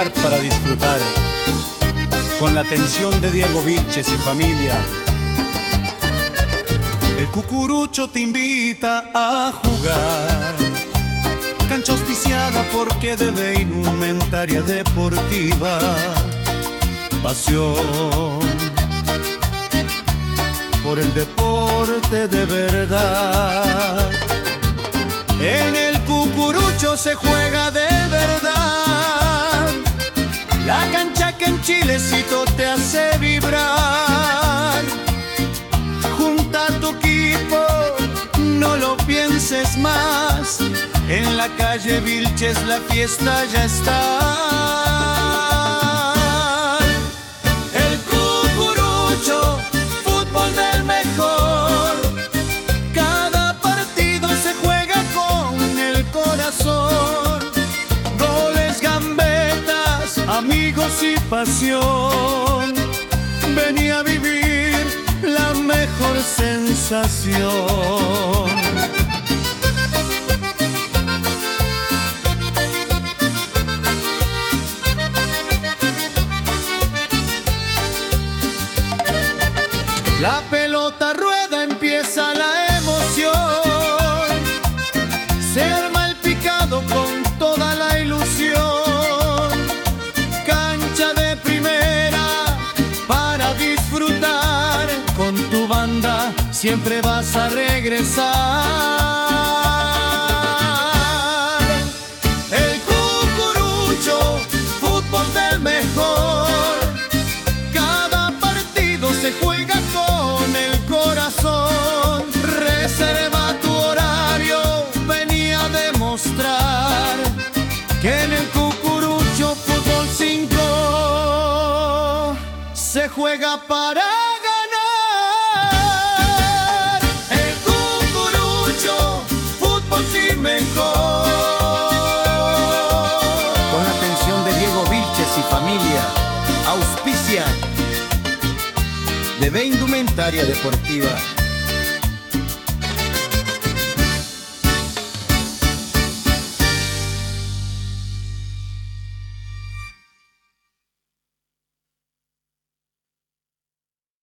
lugar para disfrutar, con la atención de Diego Vilches y familia. El Cucurucho te invita a jugar, cancha auspiciada porque de Indumentaria Deportiva. Pasión por el deporte de verdad. En el Cucurucho se juega de verdad, la cancha que en Chilecito te hace vibrar. Junta tu equipo, no lo pienses más, en la calle Vilches la fiesta ya está. El Cucurucho, fútbol del mejor, cada partido se juega con el corazón. Goles, gambetas, amigos y pasión. Vení a vivir la mejor sensación. La pelota rueda, empieza la emoción, se arma el picado con toda la ilusión. Cancha de primera para disfrutar, con tu banda siempre vas a regresar. El Cucurucho, fútbol del mejor, cada partido se juega con el corazón. Reserva tu horario, vení a demostrar que en el Cucurucho Fútbol 5 se juega para ganar. El Cucurucho, fútbol sin mejor. Con la atención de Diego Vilches y familia, auspician de Indumentaria Deportiva.